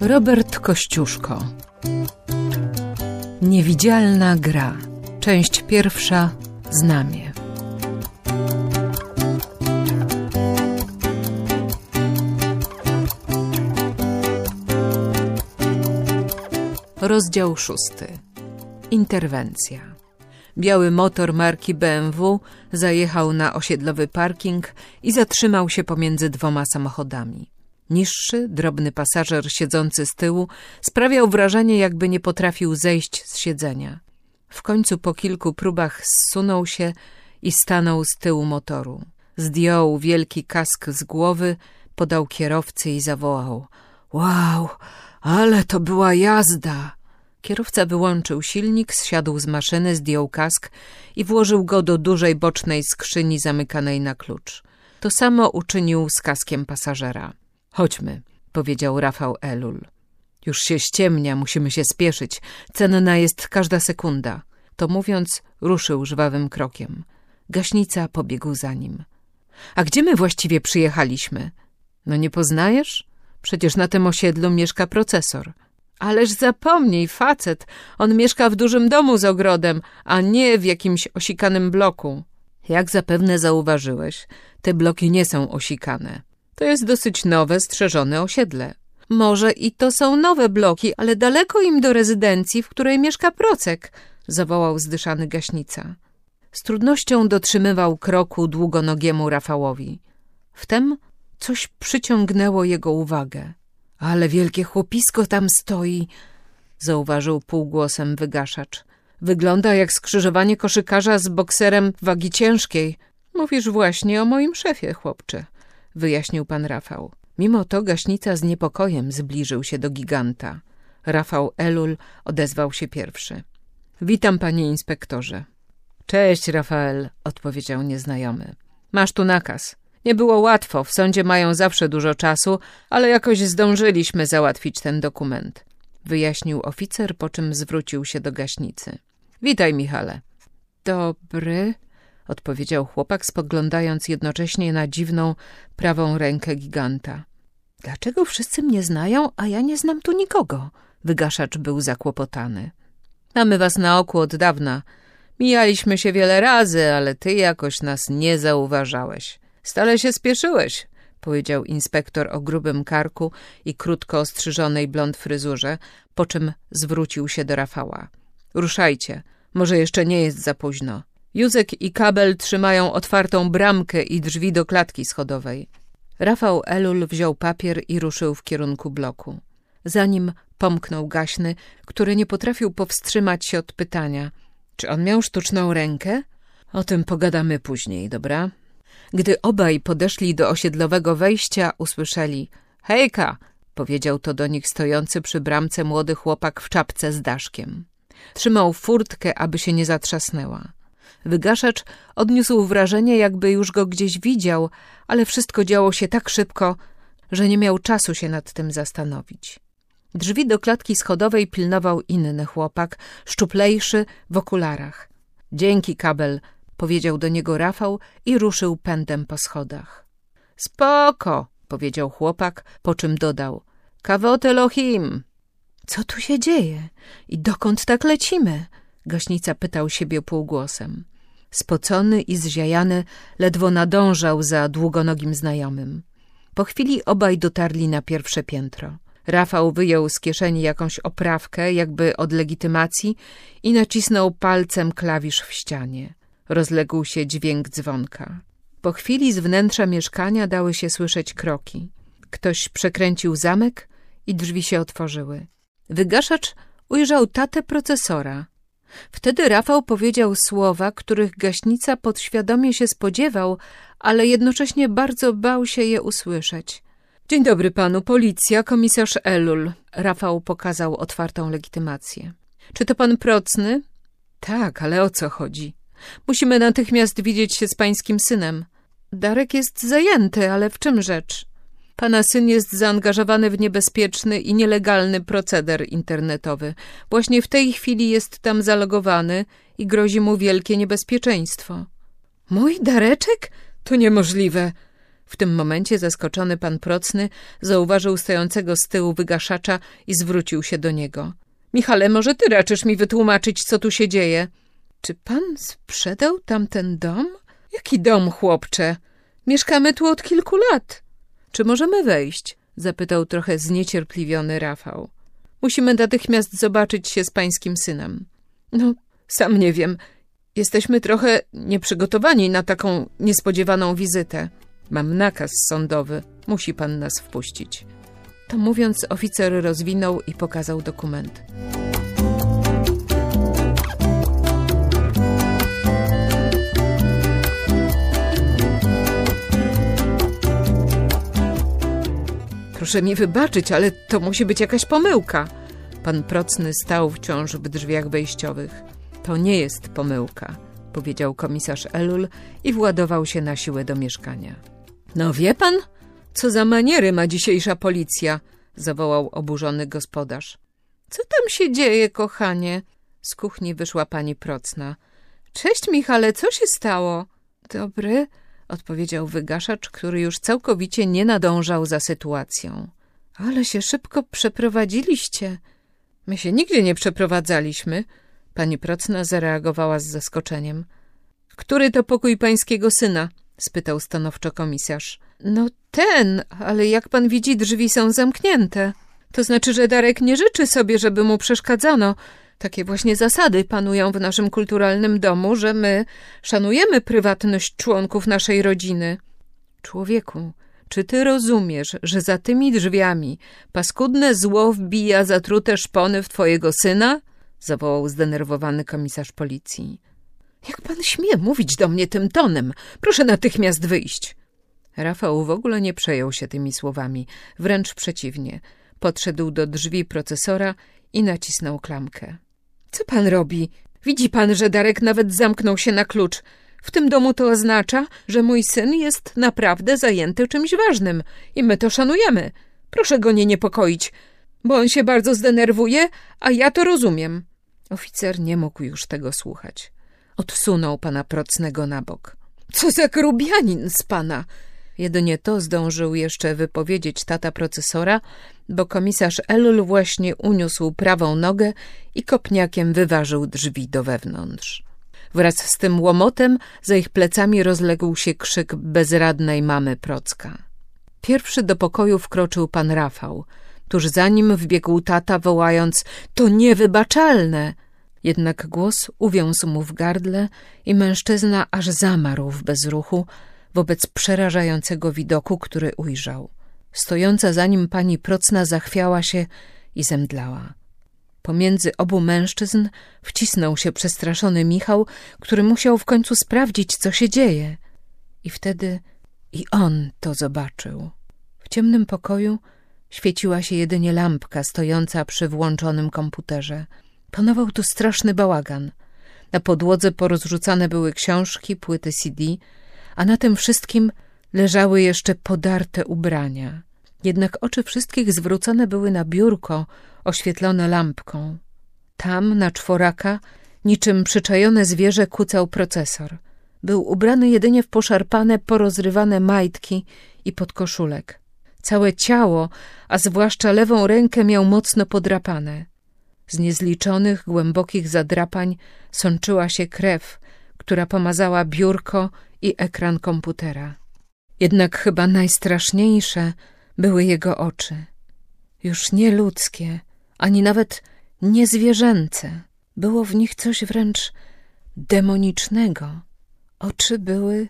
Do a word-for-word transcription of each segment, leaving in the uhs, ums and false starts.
Robert Kościuszko. Niewidzialna gra. Część pierwsza. Znamie. Rozdział szósty. Interwencja. Biały motor marki B M W zajechał na osiedlowy parking i zatrzymał się pomiędzy dwoma samochodami. Niższy, drobny pasażer siedzący z tyłu sprawiał wrażenie, jakby nie potrafił zejść z siedzenia. W końcu po kilku próbach zsunął się i stanął z tyłu motoru. Zdjął wielki kask z głowy, podał kierowcy i zawołał: „Wow, ale to była jazda!” Kierowca wyłączył silnik, zsiadł z maszyny, zdjął kask i włożył go do dużej bocznej skrzyni zamykanej na klucz. To samo uczynił z kaskiem pasażera. „Chodźmy”, powiedział Rafał Elul. „Już się ściemnia, musimy się spieszyć. Cenna jest każda sekunda”. To mówiąc, ruszył żwawym krokiem. Gaśnica pobiegł za nim. „A gdzie my właściwie przyjechaliśmy?” „No nie poznajesz? Przecież na tym osiedlu mieszka procesor”. „Ależ zapomnij, facet, on mieszka w dużym domu z ogrodem, a nie w jakimś osikanym bloku”. „Jak zapewne zauważyłeś, te bloki nie są osikane. To jest dosyć nowe, strzeżone osiedle”. „Może i to są nowe bloki, ale daleko im do rezydencji, w której mieszka Procek”, zawołał zdyszany gaśnica. Z trudnością dotrzymywał kroku długonogiemu Rafałowi. Wtem coś przyciągnęło jego uwagę. „Ale wielkie chłopisko tam stoi”, zauważył półgłosem wygaszacz. „Wygląda jak skrzyżowanie koszykarza z bokserem wagi ciężkiej”. „Mówisz właśnie o moim szefie, chłopcze”, wyjaśnił pan Rafał. Mimo to gaśnica z niepokojem zbliżył się do giganta. Rafał Elul odezwał się pierwszy. „Witam, panie inspektorze”. „Cześć, Rafael”, odpowiedział nieznajomy. „Masz tu nakaz. Nie było łatwo, w sądzie mają zawsze dużo czasu, ale jakoś zdążyliśmy załatwić ten dokument”, wyjaśnił oficer, po czym zwrócił się do gaśnicy. „Witaj, Michale”. „Dobry”, odpowiedział chłopak, spoglądając jednocześnie na dziwną prawą rękę giganta. „Dlaczego wszyscy mnie znają, a ja nie znam tu nikogo?” Wygaszacz był zakłopotany. „Mamy was na oku od dawna. Mijaliśmy się wiele razy, ale ty jakoś nas nie zauważałeś. Stale się spieszyłeś”, powiedział inspektor o grubym karku i krótko ostrzyżonej blond fryzurze, po czym zwrócił się do Rafała. „Ruszajcie, może jeszcze nie jest za późno. Józek i Kabel trzymają otwartą bramkę i drzwi do klatki schodowej”. Rafał Elul wziął papier i ruszył w kierunku bloku. Za nim pomknął gaśny, który nie potrafił powstrzymać się od pytania: „Czy on miał sztuczną rękę?” „O tym pogadamy później, dobra?” Gdy obaj podeszli do osiedlowego wejścia, usłyszeli: „Hejka”, powiedział to do nich stojący przy bramce młody chłopak w czapce z daszkiem. Trzymał furtkę, aby się nie zatrzasnęła. Wygaszacz odniósł wrażenie, jakby już go gdzieś widział, ale wszystko działo się tak szybko, że nie miał czasu się nad tym zastanowić. Drzwi do klatki schodowej pilnował inny chłopak, szczuplejszy, w okularach. „Dzięki, Kabel”, powiedział do niego Rafał i ruszył pędem po schodach. „Spoko”, powiedział chłopak, po czym dodał: „Kawot Elohim”. „Co tu się dzieje? I dokąd tak lecimy?” Gaśnica pytał siebie półgłosem. Spocony i zziajany ledwo nadążał za długonogim znajomym. Po chwili obaj dotarli na pierwsze piętro. Rafał wyjął z kieszeni jakąś oprawkę, jakby od legitymacji, i nacisnął palcem klawisz w ścianie. Rozległ się dźwięk dzwonka. Po chwili z wnętrza mieszkania dały się słyszeć kroki. Ktoś przekręcił zamek i drzwi się otworzyły. Wygaszacz ujrzał tatę procesora. Wtedy Rafał powiedział słowa, których gaśnica podświadomie się spodziewał, ale jednocześnie bardzo bał się je usłyszeć. „Dzień dobry panu, policja, komisarz Elul”. Rafał pokazał otwartą legitymację. „Czy to pan Procny?” „Tak, ale o co chodzi?” „Musimy natychmiast widzieć się z pańskim synem”. „Darek jest zajęty, ale w czym rzecz?” „Pana syn jest zaangażowany w niebezpieczny i nielegalny proceder internetowy. Właśnie w tej chwili jest tam zalogowany i grozi mu wielkie niebezpieczeństwo”. „Mój Dareczek? To niemożliwe”, W tym momencie zaskoczony pan Procny zauważył stojącego z tyłu wygaszacza i zwrócił się do niego. — Michale, może ty raczysz mi wytłumaczyć, co tu się dzieje? — Czy pan sprzedał tamten dom? — Jaki dom, chłopcze? Mieszkamy tu od kilku lat. — Czy możemy wejść? — zapytał trochę zniecierpliwiony Rafał. — Musimy natychmiast zobaczyć się z pańskim synem. — No, sam nie wiem. Jesteśmy trochę nieprzygotowani na taką niespodziewaną wizytę. Mam nakaz sądowy. Musi pan nas wpuścić. To mówiąc, oficer rozwinął i pokazał dokument. Proszę mi wybaczyć, ale to musi być jakaś pomyłka. Pan Procny stał wciąż w drzwiach wejściowych. To nie jest pomyłka, powiedział komisarz Elul i władował się na siłę do mieszkania. No wie pan, co za maniery ma dzisiejsza policja, zawołał oburzony gospodarz. Co tam się dzieje, kochanie? Z kuchni wyszła pani Procna. Cześć, Michale, co się stało? Dobry, odpowiedział wygaszacz, który już całkowicie nie nadążał za sytuacją. Ale się szybko przeprowadziliście. My się nigdzie nie przeprowadzaliśmy. Pani Procna zareagowała z zaskoczeniem. Który to pokój pańskiego syna? Spytał stanowczo komisarz. No ten, ale jak pan widzi, drzwi są zamknięte. To znaczy, że Darek nie życzy sobie, żeby mu przeszkadzano. Takie właśnie zasady panują w naszym kulturalnym domu, że my szanujemy prywatność członków naszej rodziny. Człowieku, czy ty rozumiesz, że za tymi drzwiami paskudne zło wbija zatrute szpony w twojego syna? Zawołał zdenerwowany komisarz policji. Jak pan śmie mówić do mnie tym tonem? Proszę natychmiast wyjść. Rafał w ogóle nie przejął się tymi słowami, wręcz przeciwnie. Podszedł do drzwi procesora i nacisnął klamkę. Co pan robi? Widzi pan, że Darek nawet zamknął się na klucz. W tym domu to oznacza, że mój syn jest naprawdę zajęty czymś ważnym i my to szanujemy. Proszę go nie niepokoić, bo on się bardzo zdenerwuje, a ja to rozumiem. Oficer nie mógł już tego słuchać. Odsunął pana Procnego na bok. Co za grubianin z pana! Jedynie to zdążył jeszcze wypowiedzieć tata procesora, bo komisarz Elul właśnie uniósł prawą nogę i kopniakiem wyważył drzwi do wewnątrz. Wraz z tym łomotem za ich plecami rozległ się krzyk bezradnej mamy Procka. Pierwszy do pokoju wkroczył pan Rafał. Tuż za nim wbiegł tata, wołając – to niewybaczalne! Jednak głos uwiązł mu w gardle i mężczyzna aż zamarł w bezruchu wobec przerażającego widoku, który ujrzał. Stojąca za nim pani Procna zachwiała się i zemdlała. Pomiędzy obu mężczyzn wcisnął się przestraszony Michał, który musiał w końcu sprawdzić, co się dzieje. I wtedy i on to zobaczył. W ciemnym pokoju świeciła się jedynie lampka stojąca przy włączonym komputerze. Panował tu straszny bałagan. Na podłodze porozrzucane były książki, płyty C D, a na tym wszystkim leżały jeszcze podarte ubrania. Jednak oczy wszystkich zwrócone były na biurko oświetlone lampką. Tam, na czworaka, niczym przyczajone zwierzę kucał procesor. Był ubrany jedynie w poszarpane, porozrywane majtki i podkoszulek. Całe ciało, a zwłaszcza lewą rękę miał mocno podrapane. Z niezliczonych, głębokich zadrapań sączyła się krew, która pomazała biurko i ekran komputera. Jednak chyba najstraszniejsze były jego oczy. Już nie ludzkie, ani nawet niezwierzęce. Było w nich coś wręcz demonicznego. Oczy były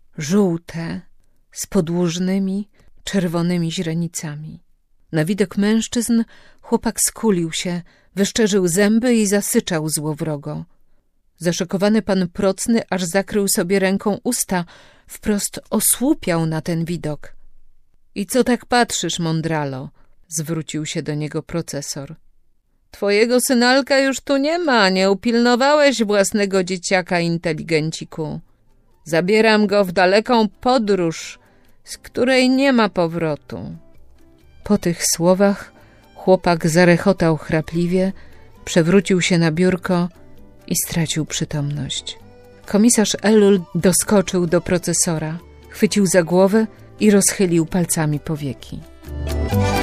żółte, z podłużnymi, czerwonymi źrenicami. Na widok mężczyzn chłopak skulił się, wyszczerzył zęby i zasyczał złowrogo. Zaszokowany pan Procny aż zakrył sobie ręką usta, wprost osłupiał na ten widok. — I co tak patrzysz, mądralo? — zwrócił się do niego procesor. — Twojego synalka już tu nie ma, nie upilnowałeś własnego dzieciaka, inteligenciku. Zabieram go w daleką podróż, z której nie ma powrotu. Po tych słowach chłopak zarechotał chrapliwie, przewrócił się na biurko i stracił przytomność. Komisarz Elul doskoczył do procesora, chwycił za głowę i rozchylił palcami powieki.